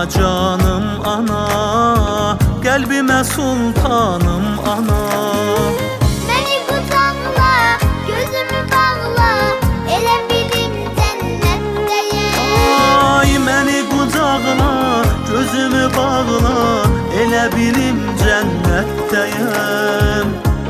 ana canım ana, kalbime sultanım ana. Beni kucakla, gözümü bağla, elə bilim cennetteyim. Ay beni kucakla, gözümü bağla, elə bilim cennetteyim.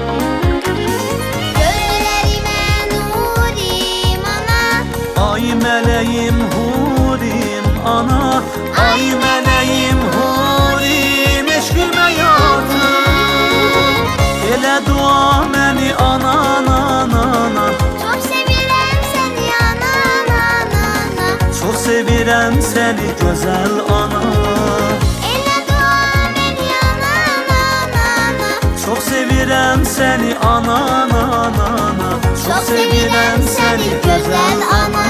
Gözlerime nurim ana, Ay meleğim hurim ana, ay meleğim hurim, eşkime yatır. Elə dua məni anan ana, çok sevirem seni anan ana. çok sevirem seni güzel ana. Elə dua beni anan ana. Çok sevirem seni anan ana, Çok sevirem seni güzel ana.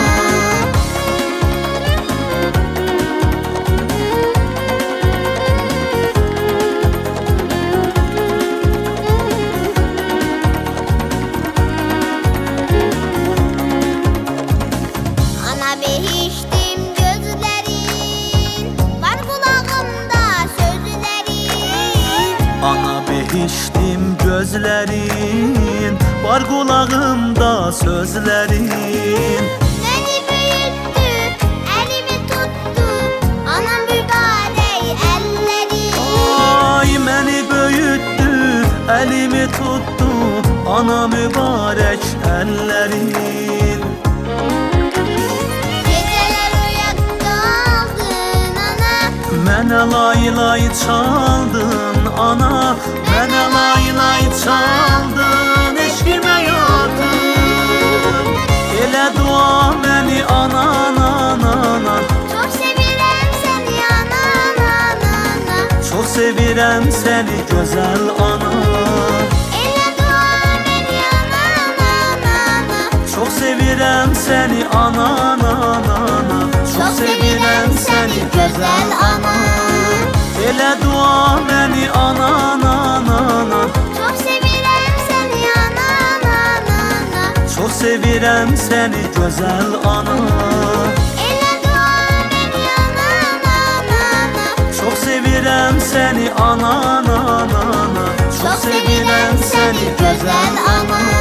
Ana behiştim gözlerin, var kulağımda sözlerin. Ana behiştim gözlerin, var kulağımda sözlerin. Beni büyüttü, elimi tuttu, anam mübarek elleri. Ay beni büyüttü, elimi tuttu, ana mübarek ellerin. Geceler uyakta aldın ana, Mənə lay lay çaldın ana, mənə lay lay çaldın, eşkimə yatır. Elə dua məni anan ana, çok sevirem seni anan ana. çok sevirem seni güzel ana. Elə dua beni anan ana. Çok sevirem seni anan ana, Çok sevirem seni güzel ana. Elə dua məni anan ana, Çok sevirem seni anan ana. çok sevirem seni güzel ana. Elə dua beni anan ana. Çok sevirem seni anan ana, Çok sevirem seni güzel ana.